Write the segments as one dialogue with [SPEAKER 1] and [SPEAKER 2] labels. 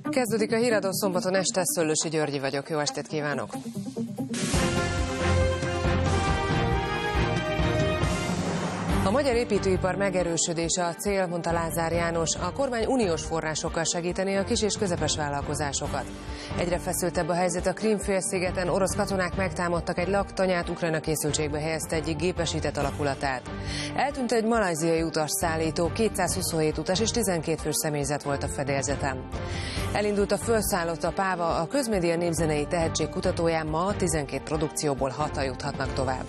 [SPEAKER 1] Kezdődik a híradó szombaton este, Szöllősi Györgyi vagyok, jó estét kívánok! A magyar építőipar megerősödése a cél, mondta Lázár János. A kormány uniós forrásokkal segíteni a kis és közepes vállalkozásokat. Egyre feszültebb a helyzet a Krím-félszigeten. Orosz katonák megtámadtak egy laktanyát, Ukrajna készültségbe helyezte egyik gépesített alakulatát. Eltűnt egy malajziai utasszállító, 227 utas és 12 fős személyzet volt a fedélzeten. Elindult a Fölszállott a Páva, a Közmédia népzenei tehetség kutatóján ma 12 produkcióból 6-an juthatnak tovább.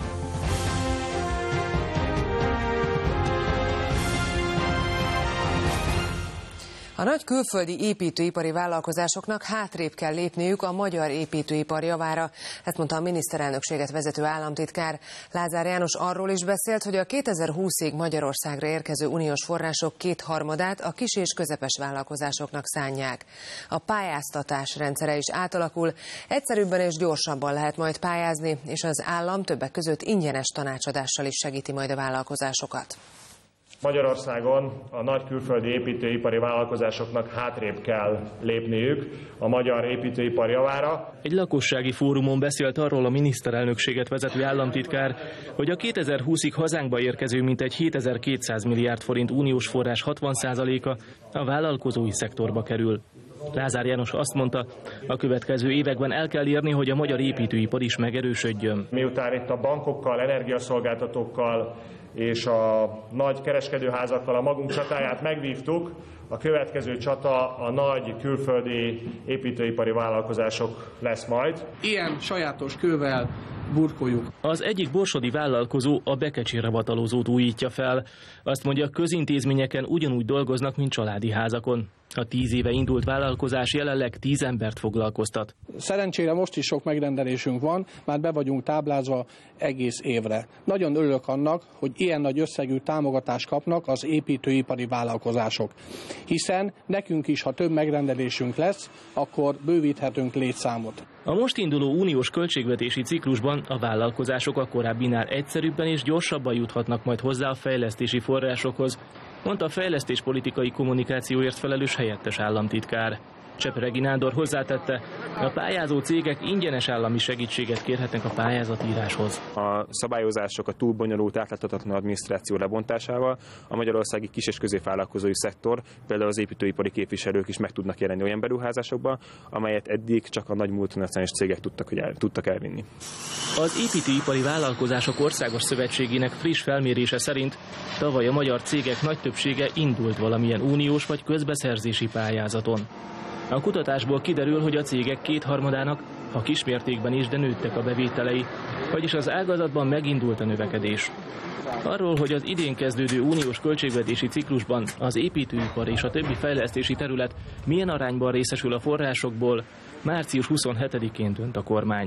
[SPEAKER 1] A nagy külföldi építőipari vállalkozásoknak hátrébb kell lépniük a magyar építőipar javára, ezt mondta a miniszterelnökséget vezető államtitkár. Lázár János arról is beszélt, hogy a 2020-ig Magyarországra érkező uniós források 2/3-át a kis és közepes vállalkozásoknak szánják. A pályáztatás rendszere is átalakul, egyszerűbben és gyorsabban lehet majd pályázni, és az állam többek között ingyenes tanácsadással is segíti majd a vállalkozásokat.
[SPEAKER 2] Magyarországon a nagy külföldi építőipari vállalkozásoknak hátrébb kell lépniük a magyar építőipar javára.
[SPEAKER 3] Egy lakossági fórumon beszélt arról a miniszterelnökséget vezető államtitkár, hogy a 2020-ig hazánkba érkező mintegy 7200 milliárd forint uniós forrás 60%-a a vállalkozói szektorba kerül. Lázár János azt mondta, a következő években el kell érni, hogy a magyar építőipar is megerősödjön.
[SPEAKER 2] Miután itt a bankokkal, energiaszolgáltatókkal és a nagy kereskedőházakkal a magunk csatáját megvívtuk, a következő csata a nagy külföldi építőipari vállalkozások lesz majd.
[SPEAKER 4] Ilyen sajátos kővel burkoljuk.
[SPEAKER 3] Az egyik borsodi vállalkozó a Bekecsi ravatalozót újítja fel. Azt mondja, közintézményeken ugyanúgy dolgoznak, mint családi házakon. A 10 éve indult vállalkozás jelenleg 10 embert foglalkoztat.
[SPEAKER 4] Szerencsére most is sok megrendelésünk van, már be vagyunk táblázva egész évre. Nagyon örülök annak, hogy ilyen nagy összegű támogatást kapnak az építőipari vállalkozások. Hiszen nekünk is, ha több megrendelésünk lesz, akkor bővíthetünk létszámot.
[SPEAKER 3] A most induló uniós költségvetési ciklusban a vállalkozások a korábbinál egyszerűbben és gyorsabban juthatnak majd hozzá a fejlesztési forrásokhoz, mondta a fejlesztéspolitikai kommunikációért felelős helyettes államtitkár. Cseperegi Nándor hozzátette, a pályázó cégek ingyenes állami segítséget kérhetnek a pályázatíráshoz.
[SPEAKER 5] A szabályozások a túl bonyolult, átláthatatlan adminisztráció lebontásával a magyarországi kis- és középvállalkozói szektor, például az építőipari képviselők is meg tudnak jelenni olyan beruházásokba, amelyet eddig csak a nagy multinacionális cégek tudtak elvinni.
[SPEAKER 3] Az építőipari vállalkozások országos szövetségének friss felmérése szerint tavaly a magyar cégek nagy többsége indult valamilyen uniós vagy közbeszerzési pályázaton. A kutatásból kiderül, hogy a cégek 2/3-ának, ha kismértékben is, de nőttek a bevételei, vagyis az ágazatban megindult a növekedés. Arról, hogy az idén kezdődő uniós költségvetési ciklusban az építőipar és a többi fejlesztési terület milyen arányban részesül a forrásokból, március 27-én dönt a kormány.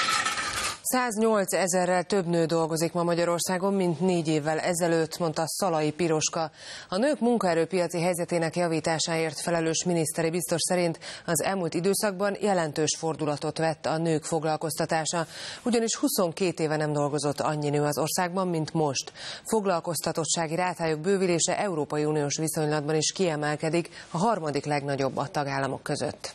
[SPEAKER 1] 108 000-rel több nő dolgozik ma Magyarországon, mint 4 évvel ezelőtt, mondta Szalai Piroska. A nők munkaerőpiaci helyzetének javításáért felelős miniszteri biztos szerint az elmúlt időszakban jelentős fordulatot vett a nők foglalkoztatása, ugyanis 22 éve nem dolgozott annyi nő az országban, mint most. Foglalkoztatottsági rátájuk bővülése Európai Uniós viszonylatban is kiemelkedik, a harmadik legnagyobb a tagállamok között.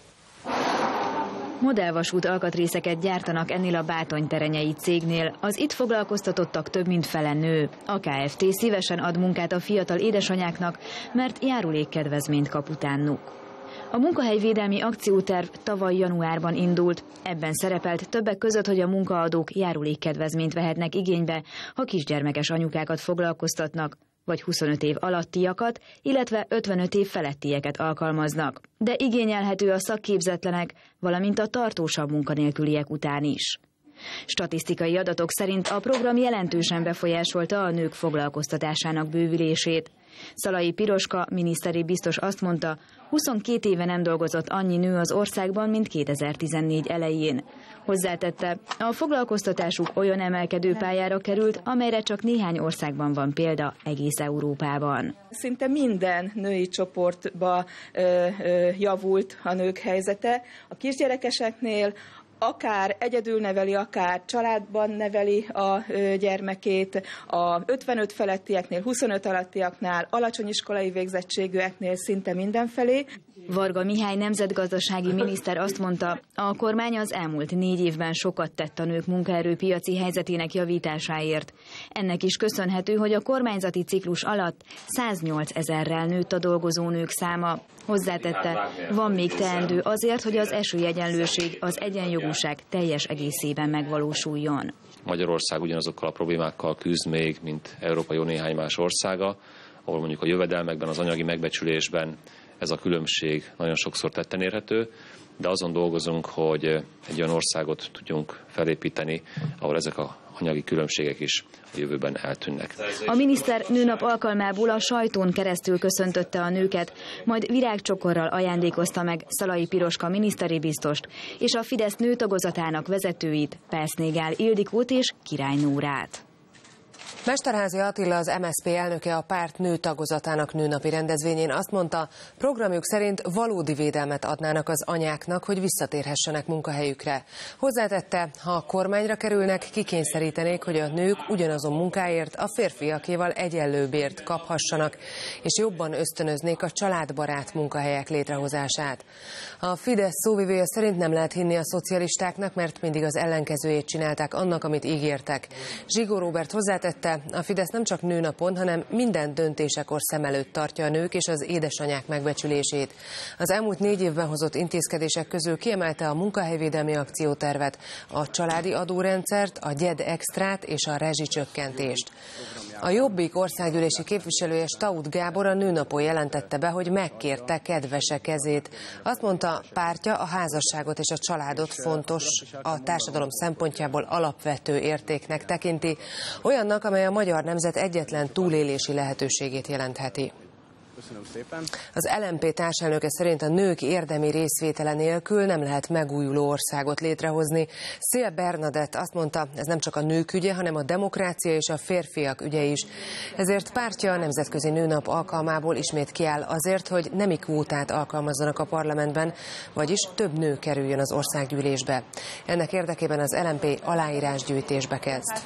[SPEAKER 6] Modellvasút alkatrészeket gyártanak ennél a bátonyterenyei cégnél. Az itt foglalkoztatottak több mint fele nő. A Kft. Szívesen ad munkát a fiatal édesanyáknak, mert járulékkedvezményt kap utánuk. A munkahelyvédelmi akcióterv tavaly januárban indult. Ebben szerepelt többek között, hogy a munkaadók járulékkedvezményt vehetnek igénybe, ha kisgyermekes anyukákat foglalkoztatnak, vagy 25 év alattiakat, illetve 55 év felettieket alkalmaznak. De igényelhető a szakképzetlenek, valamint a tartósabb munkanélküliek után is. Statisztikai adatok szerint a program jelentősen befolyásolta a nők foglalkoztatásának bővülését. Szalai Piroska miniszteri biztos azt mondta, 22 éve nem dolgozott annyi nő az országban, mint 2014 elején. Hozzátette, a foglalkoztatásuk olyan emelkedő pályára került, amelyre csak néhány országban van példa egész Európában.
[SPEAKER 7] Szinte minden női csoportba javult a nők helyzete. A kisgyerekeseknél akár egyedül neveli, akár családban neveli a gyermekét, a 55 felettieknél, 25 alattiaknál, alacsony iskolai végzettségűeknél szinte mindenfelé.
[SPEAKER 6] Varga Mihály nemzetgazdasági miniszter azt mondta, a kormány az elmúlt 4 évben sokat tett a nők munkaerőpiaci helyzetének javításáért. Ennek is köszönhető, hogy a kormányzati ciklus alatt 108 000-rel nőtt a dolgozó nők száma. Hozzátette, van még teendő azért, hogy az esélyegyenlőség, az egyenjogúság teljes egészében megvalósuljon.
[SPEAKER 8] Magyarország ugyanazokkal a problémákkal küzd még, mint Európai Unió néhány más országa, ahol mondjuk a jövedelmekben, az anyagi megbecsülésben ez a különbség nagyon sokszor tetten érhető, de azon dolgozunk, hogy egy olyan országot tudjunk felépíteni, ahol ezek a anyagi különbségek is a jövőben eltűnnek.
[SPEAKER 6] A miniszter nőnap alkalmából a sajtón keresztül köszöntötte a nőket, majd virágcsokorral ajándékozta meg Szalai Piroska miniszteri biztost és a Fidesz nőtagozatának vezetőit, Persznéggál Ildikót és Király Nórát.
[SPEAKER 1] Mesterházy Attila, az MSZP elnöke a párt nőtagozatának nőnapi rendezvényén azt mondta, programjuk szerint valódi védelmet adnának az anyáknak, hogy visszatérhessenek munkahelyükre. Hozzátette, ha a kormányra kerülnek, kikényszerítenék, hogy a nők ugyanazon munkáért a férfiakéval egyenlő bért kaphassanak, és jobban ösztönöznék a családbarát munkahelyek létrehozását. A Fidesz szóvivője szerint nem lehet hinni a szocialistáknak, mert mindig az ellenkezőjét csinálták annak, amit ígértek. Zsigó Róbert hozzátette, a Fidesz nem csak nőnapon, hanem minden döntésekor szem előtt tartja a nők és az édesanyák megbecsülését. Az elmúlt 4 évben hozott intézkedések közül kiemelte a munkahelyvédelmi akciótervet, a családi adórendszert, a GYED extrát és a rezsicsökkentést. A Jobbik országgyűlési képviselője Stauth Gábor a nőnapon jelentette be, hogy megkérte kedvese kezét. Azt mondta, pártja a házasságot és a családot fontos, a társadalom szempontjából alapvető értéknek tekinti, olyannak, amely a magyar nemzet egyetlen túlélési lehetőségét jelentheti.
[SPEAKER 4] Köszönöm szépen.
[SPEAKER 1] Az LMP társelnöke szerint a nők érdemi részvétele nélkül nem lehet megújuló országot létrehozni. Szél Bernadett azt mondta, ez nem csak a nők ügye, hanem a demokrácia és a férfiak ügye is. Ezért pártja a Nemzetközi Nőnap alkalmából ismét kiáll azért, hogy nemi kvótát alkalmazzanak a parlamentben, vagyis több nő kerüljön az országgyűlésbe. Ennek érdekében az LMP aláírásgyűjtésbe kezd.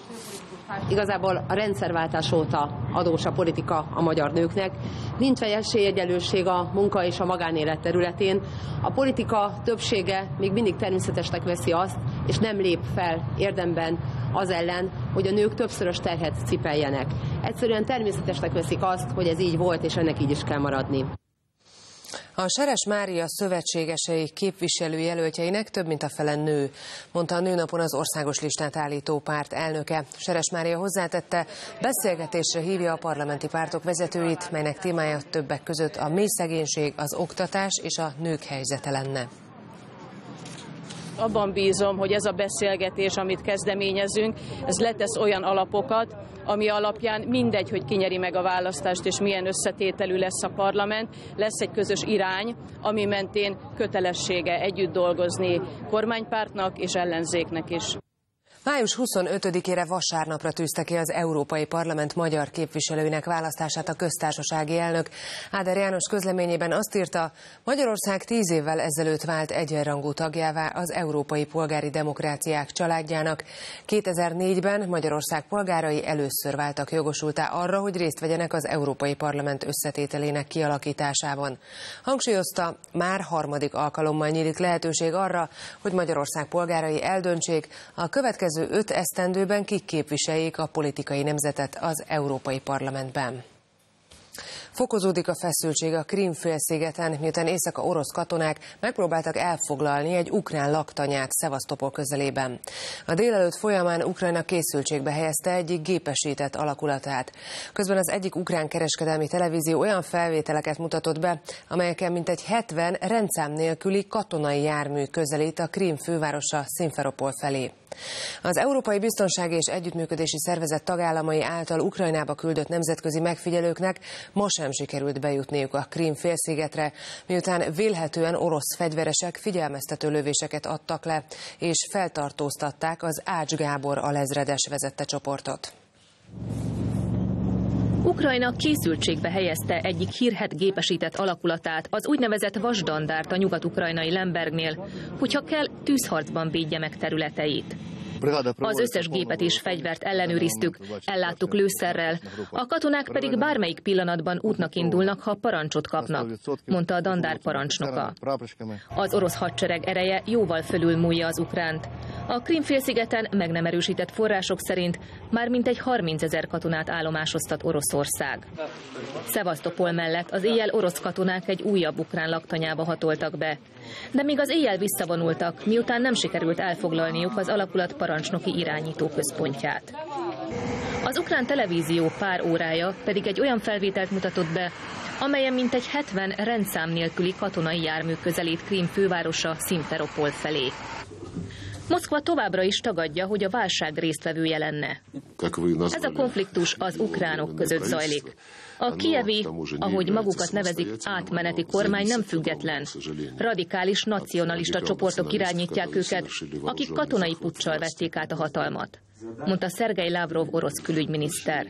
[SPEAKER 9] Igazából a rendszerváltás óta adós a politika a magyar nőknek. Nincs esélyegyenlőség a munka és a magánélet területén. A politika többsége még mindig természetesnek veszi azt, és nem lép fel érdemben az ellen, hogy a nők többszörös terhet cipeljenek. Egyszerűen természetesnek veszik azt, hogy ez így volt, és ennek így is kell maradni.
[SPEAKER 1] A Seres Mária szövetségesei képviselőjelöltjeinek több mint a fele nő, mondta a nőnapon az országos listát állító párt elnöke. Seres Mária hozzátette, beszélgetésre hívja a parlamenti pártok vezetőit, melynek témája többek között a mély szegénység, az oktatás és a nők helyzete lenne.
[SPEAKER 10] Abban bízom, hogy ez a beszélgetés, amit kezdeményezünk, ez letesz olyan alapokat, ami alapján mindegy, hogy ki nyeri meg a választást, és milyen összetételű lesz a parlament, lesz egy közös irány, ami mentén kötelessége együtt dolgozni kormánypártnak és ellenzéknek is.
[SPEAKER 1] Május 25-ére vasárnapra tűzte ki az Európai Parlament magyar képviselőinek választását a köztársasági elnök. Áder János közleményében azt írta, Magyarország 10 évvel ezelőtt vált egyenrangú tagjává az európai polgári demokráciák családjának. 2004-ben Magyarország polgárai először váltak jogosulttá arra, hogy részt vegyenek az Európai Parlament összetételének kialakításában. Hangsúlyozta, már harmadik alkalommal nyílik lehetőség arra, hogy Magyarország polgárai eldöntsék, a következő 5 esztendőben kik képviseljék a politikai nemzetet az Európai Parlamentben. Fokozódik a feszültség a Krím-félszigeten, miután éjszaka orosz katonák megpróbáltak elfoglalni egy ukrán laktanyát Szevasztopol közelében. A délelőtt folyamán Ukrajna készültségbe helyezte egyik gépesített alakulatát. Közben az egyik ukrán kereskedelmi televízió olyan felvételeket mutatott be, amelyeken mintegy 70 rendszám nélküli katonai jármű közelít a Krím fővárosa Szimferopol felé. Az Európai Biztonsági és Együttműködési Szervezet tagállamai által Ukrajnába küldött nemzetközi megfigyelőknek ma sem sikerült bejutniuk a Krím-félszigetre, miután vélhetően orosz fegyveresek figyelmeztető lövéseket adtak le, és feltartóztatták az Ács Gábor alezredes vezette csoportot.
[SPEAKER 11] Ukrajna készültségbe helyezte egyik hírhedt gépesített alakulatát, az úgynevezett vasdandárt a nyugat-ukrajnai Lembergnél, hogyha kell, tűzharcban védje meg területeit. Az összes gépet és fegyvert ellenőriztük, elláttuk lőszerrel, a katonák pedig bármelyik pillanatban útnak indulnak, ha parancsot kapnak, mondta a dandár parancsnoka. Az orosz hadsereg ereje jóval fölülmúlja az ukránt. A Krím-félszigeten meg nem erősített források szerint már mintegy 30 000 katonát állomásoztat Oroszország. Szevasztopol mellett az éjjel orosz katonák egy újabb ukrán laktanyába hatoltak be. De még az éjjel visszavonultak, miután nem sikerült elfoglalniuk az alakulat parancsnoki irányító központját. Az ukrán televízió pár órája pedig egy olyan felvételt mutatott be, amelyen mintegy 70 rendszám nélküli katonai jármű közelít Krím fővárosa Szimferopol felé. Moszkva továbbra is tagadja, hogy a válság résztvevője lenne. Ez a konfliktus az ukránok között zajlik. A kijevi, ahogy magukat nevezik, átmeneti kormány nem független. Radikális nacionalista csoportok irányítják őket, akik katonai puccsal vették át a hatalmat, mondta Szergej Lavrov orosz külügyminiszter.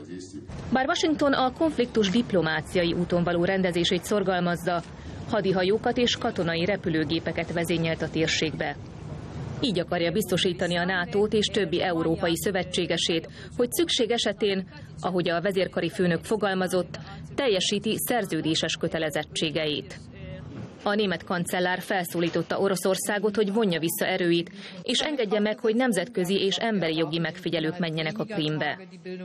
[SPEAKER 11] Bár Washington a konfliktus diplomáciai úton való rendezését szorgalmazza, hadihajókat és katonai repülőgépeket vezényelt a térségbe. Így akarja biztosítani a NATO-t és többi európai szövetségesét, hogy szükség esetén, ahogy a vezérkari főnök fogalmazott, teljesíti szerződéses kötelezettségeit. A német kancellár felszólította Oroszországot, hogy vonja vissza erőit, és engedje meg, hogy nemzetközi és emberi jogi megfigyelők menjenek a Krímbe.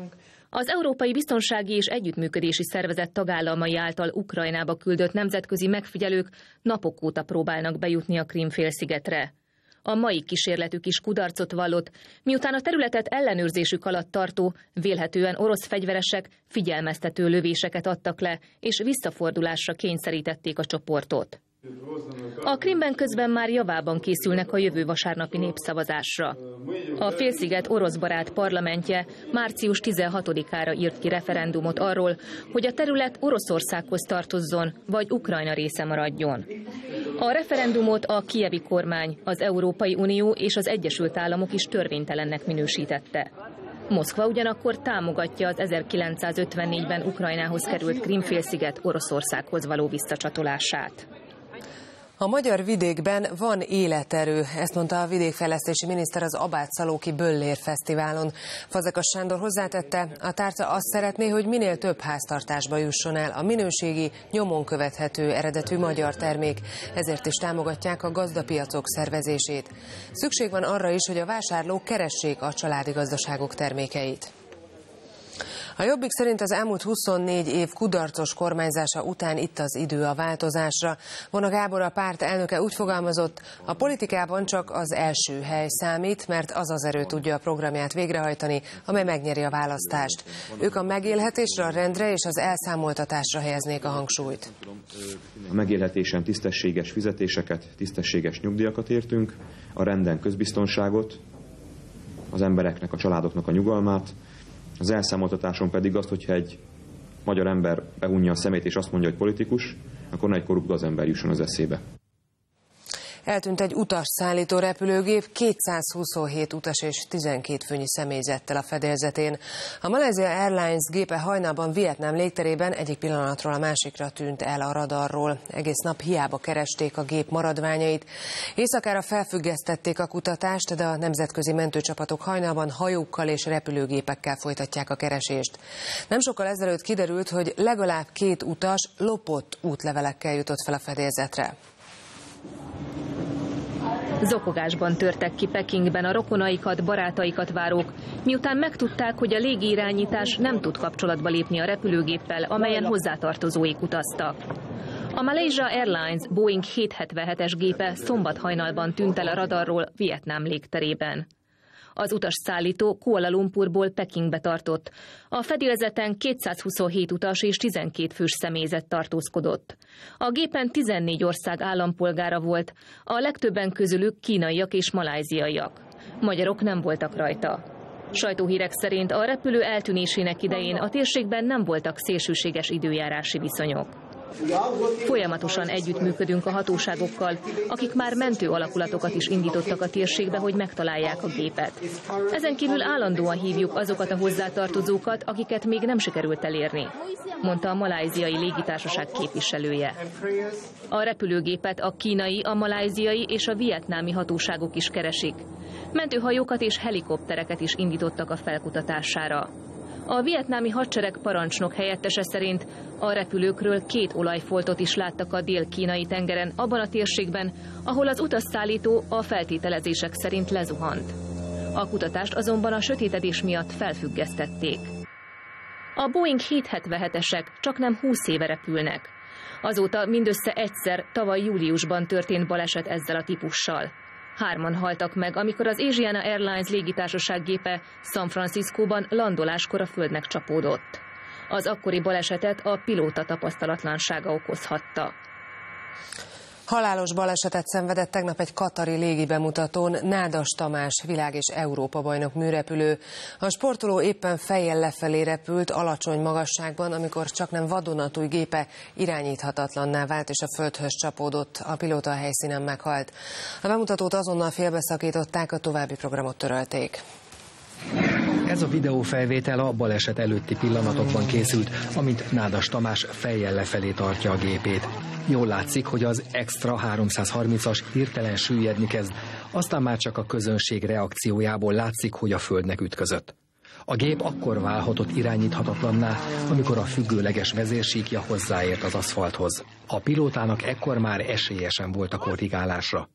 [SPEAKER 11] Az Európai Biztonsági és Együttműködési Szervezet tagállamai által Ukrajnába küldött nemzetközi megfigyelők napok óta próbálnak bejutni a Krím-félszigetre. A mai kísérletük is kudarcot vallott, miután a területet ellenőrzésük alatt tartó, vélhetően orosz fegyveresek figyelmeztető lövéseket adtak le, és visszafordulásra kényszerítették a csoportot. A Krímben közben már javában készülnek a jövő vasárnapi népszavazásra. A félsziget oroszbarát parlamentje március 16-ára írt ki referendumot arról, hogy a terület Oroszországhoz tartozzon, vagy Ukrajna része maradjon. A referendumot a kijevi kormány, az Európai Unió és az Egyesült Államok is törvénytelennek minősítette. Moszkva ugyanakkor támogatja az 1954-ben Ukrajnához került Krím-félsziget Oroszországhoz való visszacsatolását.
[SPEAKER 1] A magyar vidékben van életerő, ezt mondta a vidékfejlesztési miniszter az Abátszalóki Böllér Fesztiválon. Fazekas Sándor hozzátette, a tárca azt szeretné, hogy minél több háztartásba jusson el a minőségi, nyomon követhető eredetű magyar termék, ezért is támogatják a gazdapiacok szervezését. Szükség van arra is, hogy a vásárlók keressék a családi gazdaságok termékeit. A Jobbik szerint az elmúlt 24 év kudarcos kormányzása után itt az idő a változásra. Vona Gábor, a párt elnöke úgy fogalmazott, a politikában csak az első hely számít, mert az az erő tudja a programját végrehajtani, amely megnyeri a választást. Ők a megélhetésre, a rendre és az elszámoltatásra helyeznék a hangsúlyt.
[SPEAKER 12] A megélhetésen tisztességes fizetéseket, tisztességes nyugdíjakat értünk, a renden közbiztonságot, az embereknek, a családoknak a nyugalmát, az elszámoltatáson pedig azt, hogyha egy magyar ember behunja a szemét és azt mondja, hogy politikus, akkor ne egy korrupt gazember jusson az eszébe.
[SPEAKER 1] Eltűnt egy utasszállító repülőgép 227 utas és 12 főnyi személyzettel a fedélzetén. A Malaysia Airlines gépe hajnalban Vietnám légterében egyik pillanatról a másikra tűnt el a radarról. Egész nap hiába keresték a gép maradványait. Éjszakára felfüggesztették a kutatást, de a nemzetközi mentőcsapatok hajnalban hajókkal és repülőgépekkel folytatják a keresést. Nem sokkal ezelőtt kiderült, hogy legalább 2 utas lopott útlevelekkel jutott fel a fedélzetre.
[SPEAKER 11] Zokogásban törtek ki Pekingben a rokonaikat, barátaikat várók, miután megtudták, hogy a légirányítás nem tud kapcsolatba lépni a repülőgéppel, amelyen hozzátartozóik utaztak. A Malaysia Airlines Boeing 777-es gépe szombat hajnalban tűnt el a radarról Vietnám légterében. Az utasszállító Kuala Lumpurból Pekingbe tartott. A fedélzeten 227 utas és 12 fős személyzet tartózkodott. A gépen 14 ország állampolgára volt, a legtöbben közülük kínaiak és malajziaiak. Magyarok nem voltak rajta. Sajtóhírek szerint a repülő eltűnésének idején a térségben nem voltak szélsőséges időjárási viszonyok. Folyamatosan együttműködünk a hatóságokkal, akik már mentő alakulatokat is indítottak a térségbe, hogy megtalálják a gépet. Ezen kívül állandóan hívjuk azokat a hozzátartozókat, akiket még nem sikerült elérni, mondta a malajziai légitársaság képviselője. A repülőgépet a kínai, a malajziai és a vietnámi hatóságok is keresik. Mentőhajókat és helikoptereket is indítottak a felkutatására. A vietnámi hadsereg parancsnok helyettese szerint a repülőkről 2 olajfoltot is láttak a dél-kínai tengeren, abban a térségben, ahol az utasszállító a feltételezések szerint lezuhant. A kutatást azonban a sötétedés miatt felfüggesztették. A Boeing 777-esek csaknem 20 éve repülnek. Azóta mindössze egyszer tavaly júliusban történt baleset ezzel a típussal. 3-an haltak meg, amikor az Asiana Airlines légitársaság gépe San Franciscóban landoláskor a földnek csapódott. Az akkori balesetet a pilóta tapasztalatlansága okozhatta.
[SPEAKER 1] Halálos balesetet szenvedett tegnap egy katari légibemutatón Nádas Tamás világ- és Európa-bajnok műrepülő. A sportoló éppen fejjel lefelé repült alacsony magasságban, amikor csaknem vadonatúj gépe irányíthatatlanná vált és a földhöz csapódott. A pilóta a helyszínen meghalt. A bemutatót azonnal félbeszakították, a további programot törölték.
[SPEAKER 13] Ez a videófelvétel a baleset előtti pillanatokban készült, amint Nádas Tamás fejjel lefelé tartja a gépét. Jól látszik, hogy az Extra 330-as hirtelen süllyedni kezd, aztán már csak a közönség reakciójából látszik, hogy a földnek ütközött. A gép akkor válhatott irányíthatatlanná, amikor a függőleges vezérsíkja hozzáért az aszfalthoz. A pilótának ekkor már esélyesen volt a korrigálásra.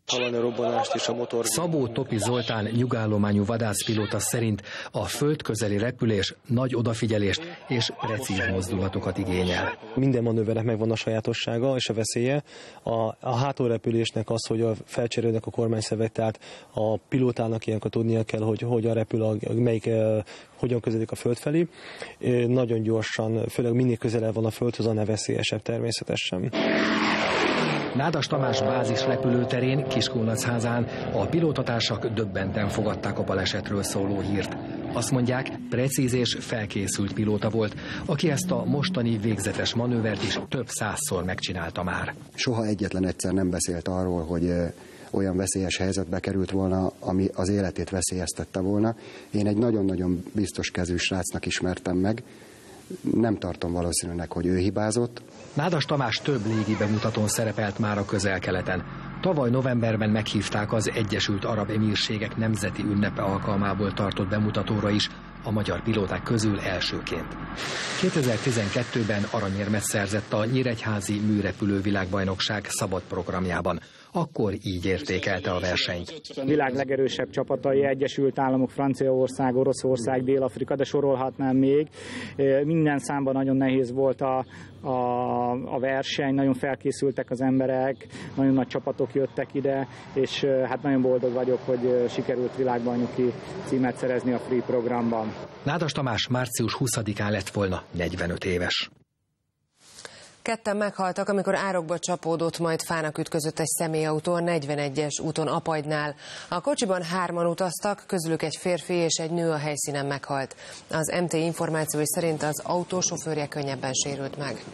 [SPEAKER 13] Szabó Topi Zoltán nyugállományú vadászpilóta szerint a földközeli repülés nagy odafigyelést és precíz mozdulatokat igényel.
[SPEAKER 14] Minden manővernek megvan a sajátossága és a veszélye. A hátulrepülésnek az, hogy felcserélnek a kormányszövet, tehát a pilótának ilyenkor tudnia kell, hogy hogyan repül, hogyan közeledik a föld felé. Nagyon gyorsan, főleg minél közelebb van a földhöz, annál veszélyesebb természetesen.
[SPEAKER 13] Nádas Tamás bázis repülőterén, Kiskunlachházán a pilótatársak döbbenten fogadták a balesetről szóló hírt. Azt mondják, precíz és felkészült pilóta volt, aki ezt a mostani végzetes manővert is több 100-szor megcsinálta már.
[SPEAKER 15] Soha egyetlen egyszer nem beszélt arról, hogy olyan veszélyes helyzetbe került volna, ami az életét veszélyeztette volna. Én egy nagyon-nagyon biztos kezű srácnak ismertem meg. Nem tartom valószínűleg, hogy ő hibázott.
[SPEAKER 13] Nádas Tamás több légi bemutatón szerepelt már a Közel-Keleten. Tavaly novemberben meghívták az Egyesült Arab Emírségek nemzeti ünnepe alkalmából tartott bemutatóra is, a magyar pilóták közül elsőként. 2012-ben aranyérmet szerzett a Nyíregyházi műrepülő világbajnokság szabad programjában. Akkor így értékelte a versenyt.
[SPEAKER 16] A világ legerősebb csapatai, Egyesült Államok, Franciaország, Oroszország, Dél-Afrika, de sorolhatnám még. Minden számban nagyon nehéz volt a verseny, nagyon felkészültek az emberek, nagyon nagy csapatok jöttek ide, és hát nagyon boldog vagyok, hogy sikerült világbajnoki címet szerezni a Free programban.
[SPEAKER 13] Nádas Tamás március 20-án lett volna 45 éves.
[SPEAKER 1] 2 meghaltak, amikor árokba csapódott, majd fának ütközött egy személyautó a 41-es úton Apagynál. A kocsiban 3-an utaztak, közülük egy férfi és egy nő a helyszínen meghalt. Az MT információi szerint az autó sofőrje könnyebben sérült meg.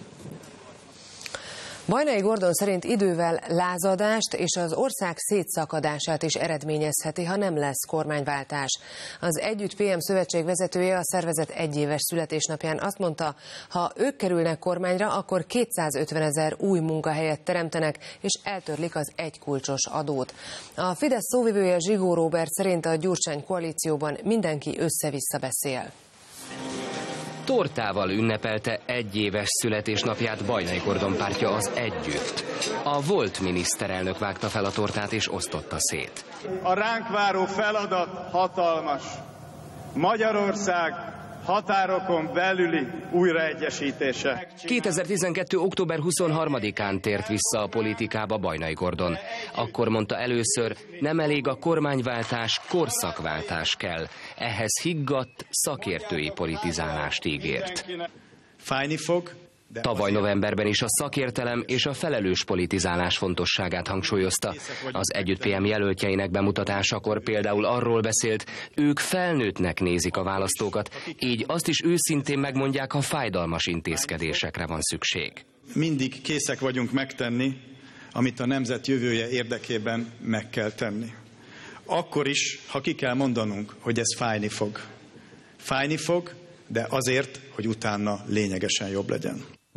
[SPEAKER 1] Bajnai Gordon szerint idővel lázadást és az ország szétszakadását is eredményezheti, ha nem lesz kormányváltás. Az Együtt PM szövetség vezetője a szervezet egyéves születésnapján azt mondta, ha ők kerülnek kormányra, akkor 250 000 új munkahelyet teremtenek, és eltörlik az egykulcsos adót. A Fidesz szóvivője Zsigó Róbert szerint a Gyurcsány koalícióban mindenki össze-vissza beszél.
[SPEAKER 17] Tortával ünnepelte egyéves születésnapját Bajnai Gordon pártja, az Együtt. A volt miniszterelnök vágta fel a tortát és osztotta szét.
[SPEAKER 18] A ránk váró feladat hatalmas. Magyarország határokon belüli újraegyesítése.
[SPEAKER 17] 2012. október 23-án tért vissza a politikába Bajnai Gordon. Akkor mondta először, nem elég a kormányváltás, korszakváltás kell. Ehhez higgadt, szakértői politizálást ígért.
[SPEAKER 18] Fájni fog.
[SPEAKER 17] Tavaly novemberben is a szakértelem és a felelős politizálás fontosságát hangsúlyozta. Az Együtt PM jelöltjeinek bemutatásakor például arról beszélt, ők felnőttnek nézik a választókat, így azt is őszintén megmondják, ha fájdalmas intézkedésekre van szükség.
[SPEAKER 18] Mindig készek vagyunk megtenni, amit a nemzet jövője érdekében meg kell tenni. Akkor is, ha ki kell mondanunk, hogy ez fájni fog. Fájni fog, de azért, hogy utána lényegesen jobb legyen.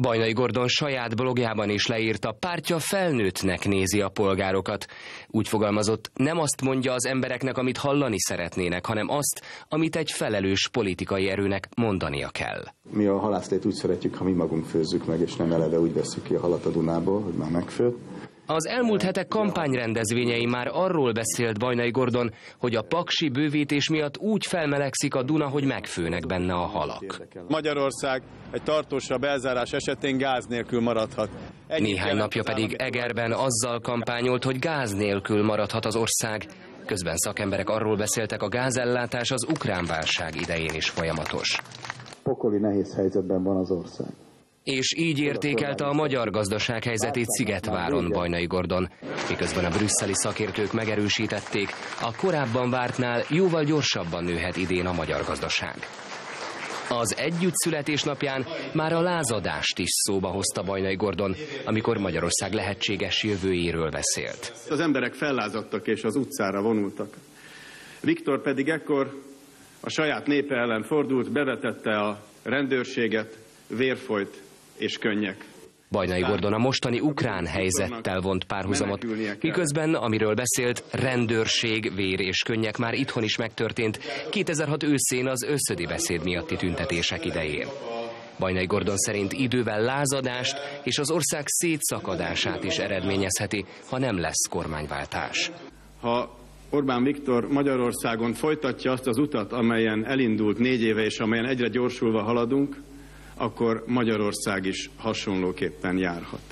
[SPEAKER 17] Bajnai Gordon saját blogjában is leírta, pártja felnőttnek nézi a polgárokat. Úgy fogalmazott, nem azt mondja az embereknek, amit hallani szeretnének, hanem azt, amit egy felelős politikai erőnek mondania kell.
[SPEAKER 19] Mi a halászlét úgy szeretjük, ha mi magunk főzzük meg, és nem eleve úgy vesszük ki a halat a Dunából, hogy már megfőtt.
[SPEAKER 17] Az elmúlt hetek kampányrendezvényei már arról beszélt Bajnai Gordon, hogy a paksi bővítés miatt úgy felmelegszik a Duna, hogy megfőnek benne a halak.
[SPEAKER 18] Magyarország egy tartósabb elzárás esetén gáz nélkül maradhat.
[SPEAKER 17] Néhány napja pedig Egerben azzal kampányolt, hogy gáz nélkül maradhat az ország. Közben szakemberek arról beszéltek, a gázellátás az ukrán válság idején is folyamatos.
[SPEAKER 19] Pokoli nehéz helyzetben van az ország.
[SPEAKER 17] És így értékelte a magyar gazdaság helyzetét Szigetváron Bajnai Gordon, miközben a brüsszeli szakértők megerősítették, a korábban vártnál jóval gyorsabban nőhet idén a magyar gazdaság. Az együtt születésnapján már a lázadást is szóba hozta Bajnai Gordon, amikor Magyarország lehetséges jövőjéről beszélt.
[SPEAKER 18] Az emberek fellázadtak és az utcára vonultak. Viktor pedig ekkor a saját népe ellen fordult, bevetette a rendőrséget, vérfolyt és könnyek.
[SPEAKER 17] Bajnai Gordon a mostani ukrán helyzettel vont párhuzamot, miközben, amiről beszélt, rendőrség, vér és könnyek már itthon is megtörtént 2006 őszén az összödi beszéd miatti tüntetések idején. Bajnai Gordon szerint idővel lázadást és az ország szétszakadását is eredményezheti, ha nem lesz kormányváltás.
[SPEAKER 18] Ha Orbán Viktor Magyarországon folytatja azt az utat, amelyen elindult 4 éve és amelyen egyre gyorsulva haladunk, akkor Magyarország is hasonlóképpen járhat.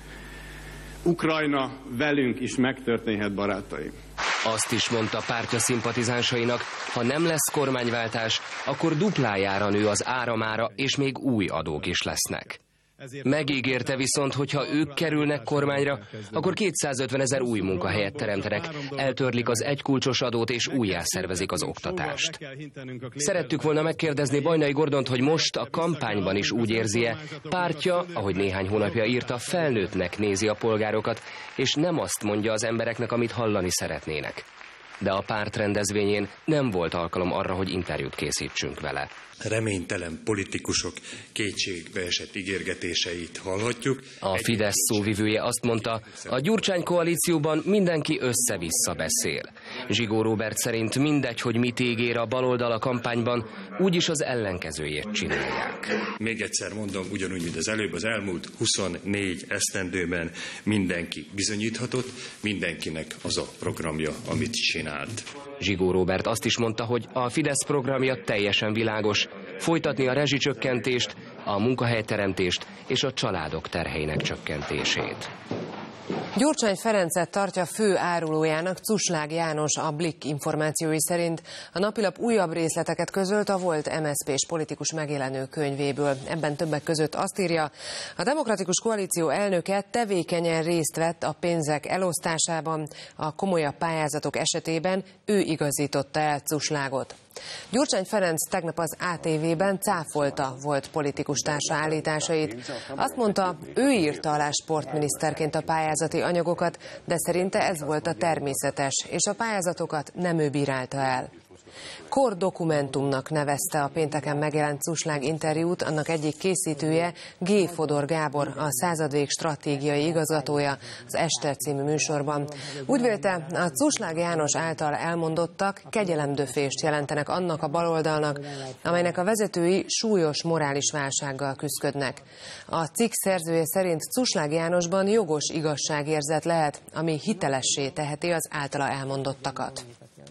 [SPEAKER 18] Ukrajna velünk is megtörténhet, barátaim.
[SPEAKER 17] Azt is mondta pártja szimpatizánsainak, ha nem lesz kormányváltás, akkor duplájára nő az áramára, és még új adók is lesznek. Megígérte viszont, hogy ha ők kerülnek kormányra, akkor 250 000 új munkahelyet teremtenek, eltörlik az egykulcsos adót és újjászervezik az oktatást. Szerettük volna megkérdezni Bajnai Gordont, hogy most a kampányban is úgy érzi-e, pártja, ahogy néhány hónapja írta, felnőttnek nézi a polgárokat, és nem azt mondja az embereknek, amit hallani szeretnének. De a párt rendezvényén nem volt alkalom arra, hogy interjút készítsünk vele.
[SPEAKER 20] Reménytelen politikusok kétségbe esett ígérgetéseit hallhatjuk.
[SPEAKER 17] A Fidesz szóvivője azt mondta, a Gyurcsány koalícióban mindenki össze-vissza beszél. Zsigó Róbert szerint mindegy, hogy mit ígér a baloldal a kampányban, úgyis az ellenkezőjét csinálják.
[SPEAKER 20] Még egyszer mondom, ugyanúgy, mint az előbb, az elmúlt 24 esztendőben mindenki bizonyíthatott, mindenkinek az a programja, amit csinált.
[SPEAKER 17] Zsigó Róbert azt is mondta, hogy a Fidesz programja teljesen világos, folytatni a rezsicsökkentést, a munkahelyteremtést és a családok terheinek csökkentését.
[SPEAKER 1] Gyurcsány Ferencet tartja fő árulójának Cuslág János. A Blick információi szerint a napilap újabb részleteket közölt a volt MSZP-s politikus megjelenő könyvéből. Ebben többek között azt írja, a Demokratikus Koalíció elnöke tevékenyen részt vett a pénzek elosztásában, a komolyabb pályázatok esetében ő igazította el Cuslágot. Gyurcsány Ferenc tegnap az ATV-ben cáfolta volt politikus társa állításait. Azt mondta, ő írta alá sportminiszterként a pályázati anyagokat, de szerinte ez volt a természetes, és a pályázatokat nem ő bírálta el. Kordokumentumnak nevezte a pénteken megjelent Cuslág interjút annak egyik készítője, G. Fodor Gábor, a Századvég stratégiai igazgatója az Ester című műsorban. Úgy vélte, a Cuslág János által elmondottak kegyelemdöfést jelentenek annak a baloldalnak, amelynek a vezetői súlyos morális válsággal küszködnek. A cikk szerzője szerint Cuslág Jánosban jogos igazságérzet lehet, ami hitelessé teheti az általa elmondottakat.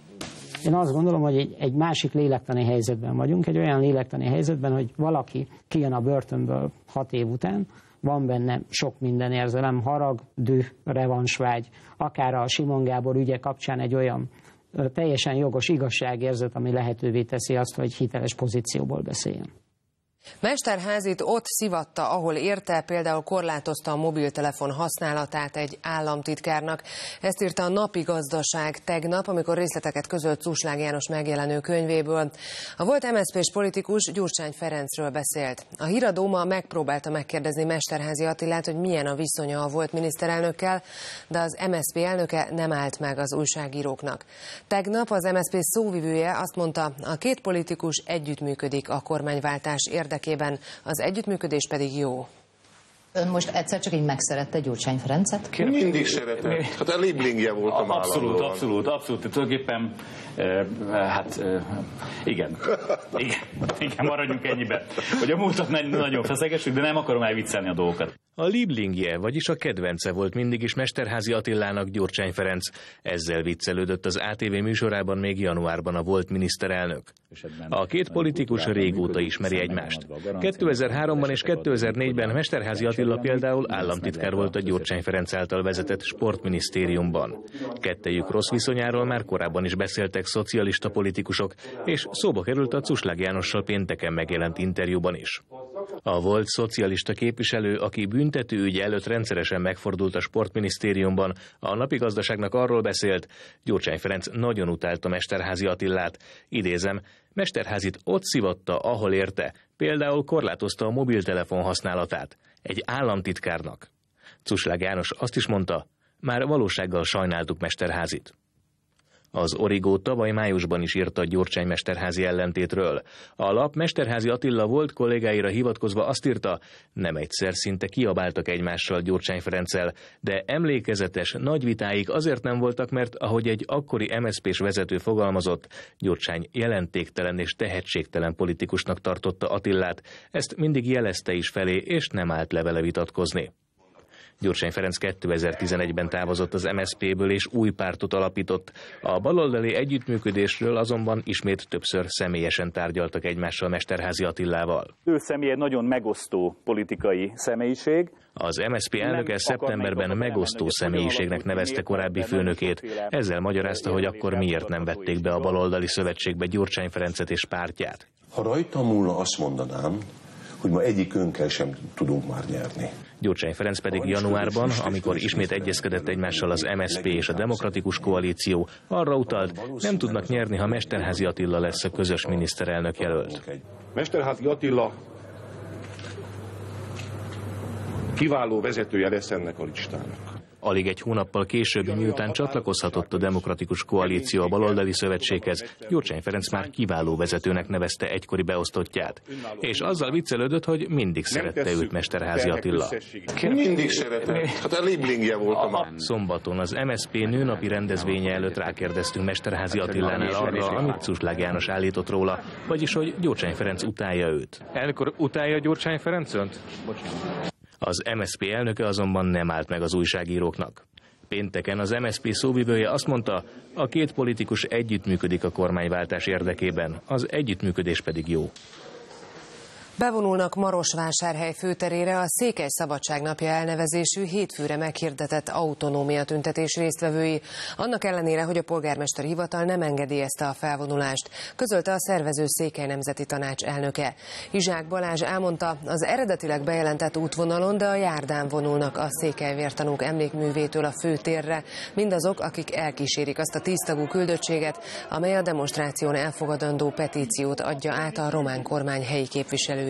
[SPEAKER 21] Én azt gondolom, hogy egy másik lélektani helyzetben vagyunk, egy olyan lélektani helyzetben, hogy valaki kijön a börtönből 6 év után, van benne sok minden érzelem, harag, düh, revansvágy, akár a Simon Gábor ügye kapcsán egy olyan teljesen jogos igazságérzet, ami lehetővé teszi azt, hogy hiteles pozícióból beszéljen.
[SPEAKER 1] Mesterházit ott szivatta, ahol érte, például korlátozta a mobiltelefon használatát egy államtitkárnak. Ezt írta a Napi Gazdaság tegnap, amikor részleteket közölt Cuslág János megjelenő könyvéből. A volt MSZP-s politikus Gyurcsány Ferencről beszélt. A Híradó ma megpróbálta megkérdezni Mesterházy Attilát, hogy milyen a viszonya a volt miniszterelnökkel, de az MSZP elnöke nem állt meg az újságíróknak. Tegnap az MSZP szóvivője azt mondta, a két politikus együttműködik a kormányváltás érdekében, az együttműködés pedig jó.
[SPEAKER 2] Ön most egyszer csak így megszerette Gyurcsány Ferencet?
[SPEAKER 22] Mindig szeretett. Hát a lieblingje voltam állandóan.
[SPEAKER 23] Abszolút. Tulajdonképpen, igen, maradjunk ennyiben. Hogy a múltat nagyon feszegessük, de nem akarom elviccelni a dolgokat.
[SPEAKER 3] A lieblingje, vagyis a kedvence volt mindig is Mesterházy Attilának Gyurcsány Ferenc. Ezzel viccelődött az ATV műsorában még januárban a volt miniszterelnök. A két politikus régóta ismeri egymást. 2003-ban és 2004-ben Mesterházy Attila például államtitkár volt a Gyurcsány Ferenc által vezetett sportminisztériumban. Kettejük rossz viszonyáról már korábban is beszéltek szocialista politikusok, és szóba került a Cuslág Jánossal pénteken megjelent interjúban is. A volt szocialista képviselő, aki büntetőügy előtt rendszeresen megfordult a sportminisztériumban, a Napi Gazdaságnak arról beszélt, Gyurcsány Ferenc nagyon utálta Mesterházy Attilát. Idézem, Mesterházit ott szivatta, ahol érte, például korlátozta a mobiltelefon használatát. Egy államtitkárnak. Cuslág János azt is mondta, már valósággal sajnáltuk Mesterházit. Az Origo tavaly májusban is írta a Gyurcsány-Mesterházy ellentétről. A lap Mesterházy Attila volt kollégáira hivatkozva azt írta, nem egyszer szinte kiabáltak egymással Gyurcsány Ferenccel, de emlékezetes, nagy vitáig azért nem voltak, mert ahogy egy akkori MSZP-s vezető fogalmazott, Gyurcsány jelentéktelen és tehetségtelen politikusnak tartotta Attilát, ezt mindig jelezte is felé, és nem állt le vele vitatkozni. Gyurcsány Ferenc 2011-ben távozott az MSZP-ből és új pártot alapított. A baloldali együttműködésről azonban ismét többször személyesen tárgyaltak egymással Mesterházy Attilával.
[SPEAKER 23] Ő személy egy nagyon megosztó politikai személyiség.
[SPEAKER 3] Az MSZP elnöke szeptemberben megosztó személyiségnek nevezte korábbi főnökét. Ezzel magyarázta, hogy akkor miért nem vették be a baloldali szövetségbe Gyurcsány Ferencet és pártját.
[SPEAKER 22] Ha rajta múlna, azt mondanám, hogy ma egyikünkkel sem tudunk már nyerni.
[SPEAKER 3] Gyurcsány Ferenc pedig januárban, amikor ismét egyezkedett egymással az MSZP és a Demokratikus Koalíció, arra utalt, nem tudnak nyerni, ha Mesterházy Attila lesz a közös miniszterelnök jelölt.
[SPEAKER 22] Mesterházy Attila kiváló vezetője lesz ennek a listának.
[SPEAKER 3] Alig egy hónappal később, miután csatlakozhatott a Demokratikus Koalíció a baloldali szövetséghez, Gyurcsány Ferenc már kiváló vezetőnek nevezte egykori beosztottját, és azzal viccelődött, hogy mindig szerette őt Mesterházy Attila.
[SPEAKER 22] Mindig szeretett. Hát a lieblingje voltam.
[SPEAKER 3] Szombaton az MSZP nőnapi rendezvénye előtt rákérdeztünk Mesterházy Attilánál arra, amit Cuslág János állított róla, vagyis hogy Gyurcsány Ferenc utálja őt.
[SPEAKER 5] Elnök úr, utálja Gyurcsány Ferenc önt?
[SPEAKER 3] Az MSZP elnöke azonban nem állt meg az újságíróknak. Pénteken az MSZP szóvivője azt mondta, a két politikus együttműködik a kormányváltás érdekében, az együttműködés pedig jó.
[SPEAKER 1] Bevonulnak Marosvásárhely főterére a Székely Szabadságnapja elnevezésű hétfőre meghirdetett autonómia tüntetés résztvevői, annak ellenére, hogy a polgármester hivatal nem engedélyezte a felvonulást, közölte a szervező Székely Nemzeti Tanács elnöke. Izsák Balázs elmondta, az eredetileg bejelentett útvonalon, de a járdán vonulnak a székelyvértanúk emlékművétől a főtérre, mindazok, akik elkísérik azt a 10 tagú küldöttséget, amely a demonstráción elfogadandó petíciót adja át a román kormány helyi képviselőjének.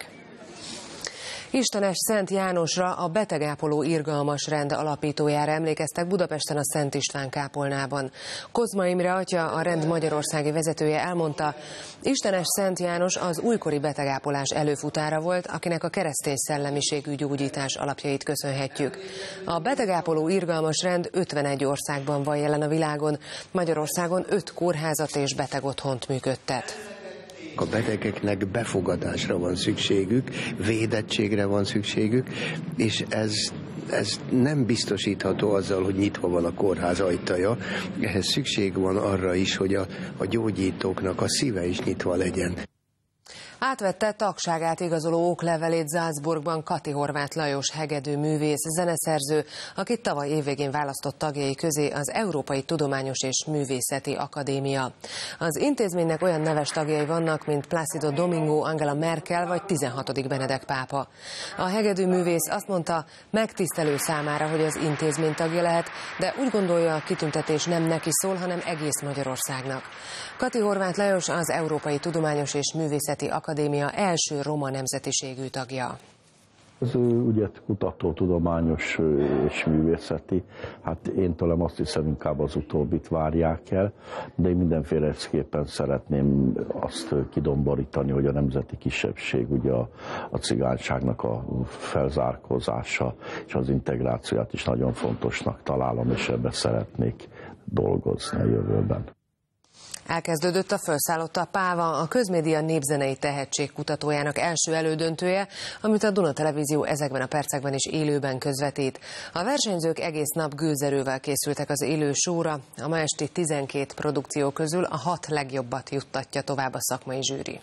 [SPEAKER 1] Istenes Szent Jánosra, a betegápoló irgalmas rend alapítójára emlékeztek Budapesten a Szent István kápolnában. Kozma Imre atya, a rend magyarországi vezetője elmondta, Istenes Szent János az újkori betegápolás előfutára volt, akinek a keresztény szellemiségű gyógyítás alapjait köszönhetjük. A betegápoló irgalmas rend 51 országban van jelen a világon, Magyarországon 5 kórházat és betegotthont működtet.
[SPEAKER 24] A betegeknek befogadásra van szükségük, védettségre van szükségük, és ez nem biztosítható azzal, hogy nyitva van a kórház ajtaja. Ehhez szükség van arra is, hogy a gyógyítóknak a szíve is nyitva legyen.
[SPEAKER 1] Átvette tagságát igazoló oklevelét Salzburgban Kati Horváth Lajos hegedű művész, zeneszerző, akit tavaly évvégén választott tagjai közé az Európai Tudományos és Művészeti Akadémia. Az intézménynek olyan neves tagjai vannak, mint Plácido Domingo, Angela Merkel vagy 16. Benedek pápa. A hegedű művész azt mondta, megtisztelő számára, hogy az intézmény tagja lehet, de úgy gondolja, a kitüntetés nem neki szól, hanem egész Magyarországnak. Kati Horváth Lajos az Európai Tudományos és Művészeti Akadémia első roma nemzetiségű tagja.
[SPEAKER 4] Az ugye kutatótudományos és művészeti, hát én tőlem azt hiszem inkább az utóbbit várják el, de én mindenféleképpen szeretném azt kidomborítani, hogy a nemzeti kisebbség, ugye a cigányságnak a felzárkózása és az integrációját is nagyon fontosnak találom, és ebbe szeretnék dolgozni a jövőben.
[SPEAKER 1] Elkezdődött a Fölszállott a páva, a közmédia népzenei tehetségkutatójának első elődöntője, amit a Duna Televízió ezekben a percekben is élőben közvetít. A versenyzők egész nap gőzerővel készültek az élő show-ra, a ma esti 12 produkció közül a 6 legjobbat juttatja tovább a szakmai zsűri.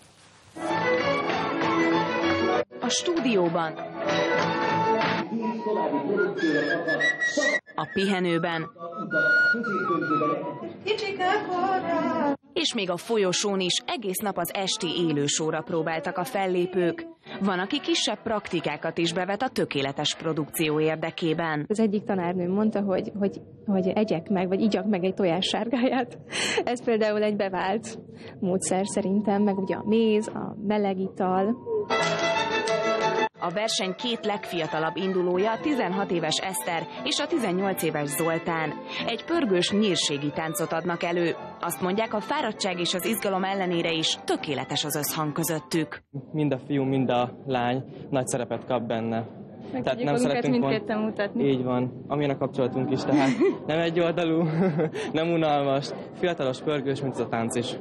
[SPEAKER 6] A stúdióban, a pihenőben, és még a folyosón is egész nap az esti élősóra próbáltak a fellépők. Van, aki kisebb praktikákat is bevet a tökéletes produkció érdekében.
[SPEAKER 7] Az egyik tanárnőm mondta, hogy egyek meg, vagy igyak meg egy tojássárgáját. Ez például egy bevált módszer szerintem, meg ugye a méz, a meleg ital.
[SPEAKER 6] A verseny 2 legfiatalabb indulója, a 16 éves Eszter és a 18 éves Zoltán. Egy pörgős nyírségi táncot adnak elő. Azt mondják, a fáradtság és az izgalom ellenére is tökéletes az összhang közöttük.
[SPEAKER 8] Mind a fiú, mind a lány nagy szerepet kap benne.
[SPEAKER 7] Meg tehát nem szeretünk mindketten mutatni.
[SPEAKER 8] Így van, amilyen a kapcsolatunk is, tehát nem egyoldalú, nem unalmas, fiatalos, pörgős, mint ez a tánc is.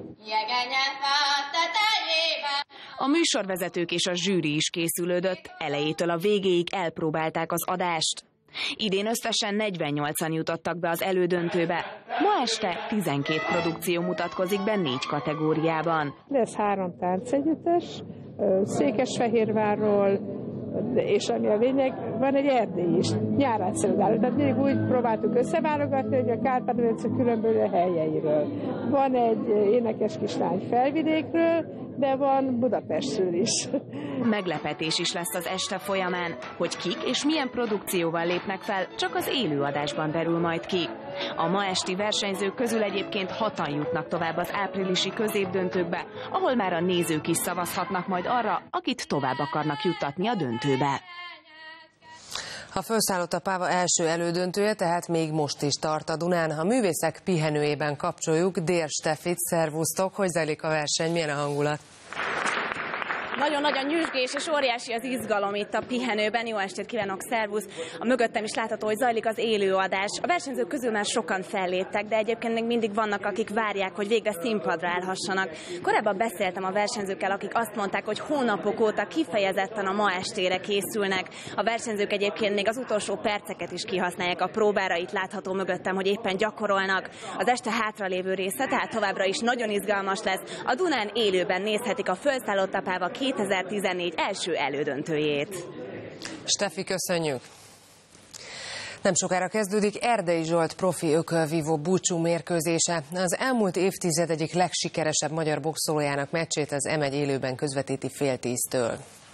[SPEAKER 6] A műsorvezetők és a zsűri is készülődött, elejétől a végéig elpróbálták az adást. Idén összesen 48-an jutottak be az elődöntőbe. Ma este 12 produkció mutatkozik be 4 kategóriában.
[SPEAKER 25] Lesz 3 táncegyüttes, Székesfehérvárról, és ami a lényeg, van egy Erdély is, nyárátszerűdálló. Tehát még úgy próbáltuk összeválogatni, hogy a Kárpát-medence különböző helyeiről. Van egy énekes kislány Felvidékről, de van Budapestről is.
[SPEAKER 6] Meglepetés is lesz az este folyamán, hogy kik és milyen produkcióval lépnek fel, csak az élőadásban derül majd ki. A ma esti versenyzők közül egyébként 6-an jutnak tovább az áprilisi középdöntőkbe, ahol már a nézők is szavazhatnak majd arra, akit tovább akarnak juttatni a döntőbe.
[SPEAKER 1] A Fölszállott a páva első elődöntője, tehát még most is tart a Dunán. A művészek pihenőjében kapcsoljuk Dér Steffit, szervusztok, hogy zajlik a verseny, milyen a hangulat?
[SPEAKER 26] Nagyon-nagyon nyüzsgés és óriási az izgalom itt a pihenőben. Jó estét kívánok, szervusz! A mögöttem is látható, hogy zajlik az élőadás. A versenyzők közül már sokan felléptek, de egyébként még mindig vannak, akik várják, hogy végre színpadra állhassanak. Korábban beszéltem a versenyzőkkel, akik azt mondták, hogy hónapok óta kifejezetten a ma estére készülnek. A versenyzők egyébként még az utolsó perceket is kihasználják a próbára. Itt látható mögöttem, hogy éppen gyakorolnak. Az este hátralévő része, tehát továbbra is nagyon izgalmas lesz. A Dunán élőben nézhetik a Fölszállott a páva 2014 első elődöntőjét.
[SPEAKER 1] Steffi, köszönjük! Nem sokára kezdődik Erdei Zsolt profi ökölvívó búcsú mérkőzése. Az elmúlt évtized egyik legsikeresebb magyar boxolójának meccsét az M1 élőben közvetíti 9:30-től.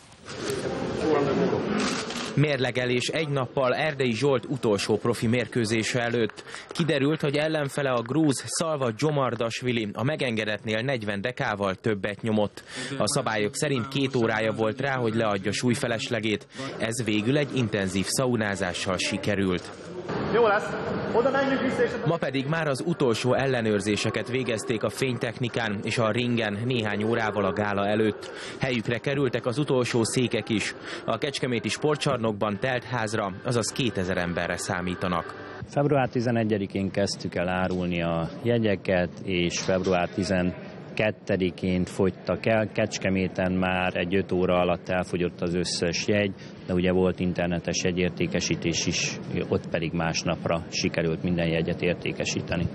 [SPEAKER 27] Mérlegelés egy nappal Erdei Zsolt utolsó profi mérkőzése előtt. Kiderült, hogy ellenfele a grúz Szalva Dzsomardasvili a megengedetnél 40 dekával többet nyomott. A szabályok szerint 2 órája volt rá, hogy leadja súlyfeleslegét. Ez végül egy intenzív szaunázással sikerült.
[SPEAKER 28] Jó lesz. Oda menjünk vissza,
[SPEAKER 27] Ma pedig már az utolsó ellenőrzéseket végezték a fénytechnikán és a ringen néhány órával a gála előtt. Helyükre kerültek az utolsó székek is. A kecskeméti sportcsarnokban telt házra, azaz 2000 emberre számítanak.
[SPEAKER 29] Február 11-én kezdtük el árulni a jegyeket, és február 12-én fogytak el. Kecskeméten már egy 5 óra alatt elfogyott az összes jegy, de ugye volt internetes jegyértékesítés is, ott pedig másnapra sikerült minden jegyet értékesíteni.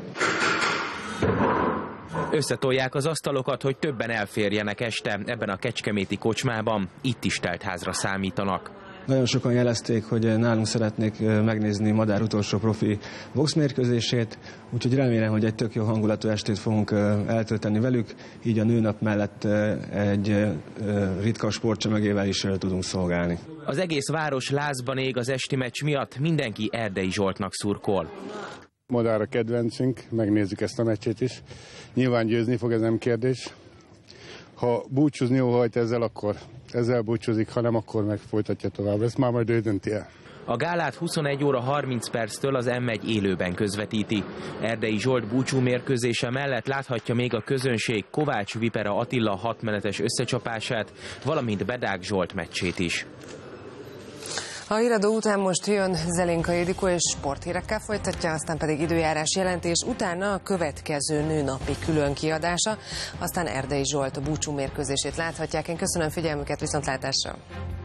[SPEAKER 27] Összetolják az asztalokat, hogy többen elférjenek este ebben a kecskeméti kocsmában. Itt is teltházra számítanak.
[SPEAKER 30] Nagyon sokan jelezték, hogy nálunk szeretnék megnézni Madár utolsó profi boxmérkőzését, úgyhogy remélem, hogy egy tök jó hangulatú estét fogunk eltölteni velük, így a nőnap mellett egy ritka sportcsemegével is tudunk szolgálni.
[SPEAKER 27] Az egész város lázban ég az esti meccs miatt, mindenki Erdei Zsoltnak szurkol.
[SPEAKER 31] Madár a kedvencünk, megnézzük ezt a meccsét is. Nyilván győzni fog, ez nem kérdés.
[SPEAKER 9] Ha búcsúzni óhajt ezzel, akkor ezzel búcsúzik, ha nem, akkor meg folytatja tovább. Ezt már majd ő dönti el.
[SPEAKER 27] A gálát 21 óra 30 perctől az M1 élőben közvetíti. Erdei Zsolt búcsú mérkőzése mellett láthatja még a közönség Kovács Vipera Attila 6 menetes összecsapását, valamint Bedák Zsolt meccsét is.
[SPEAKER 1] A híradó után most jön Zelénka Ildikó, és sporthírekkel folytatja, aztán pedig időjárás jelentés, utána a következő nőnapi külön kiadása, aztán Erdei Zsolt búcsú mérkőzését láthatják. Én köszönöm figyelmüket, viszontlátásra!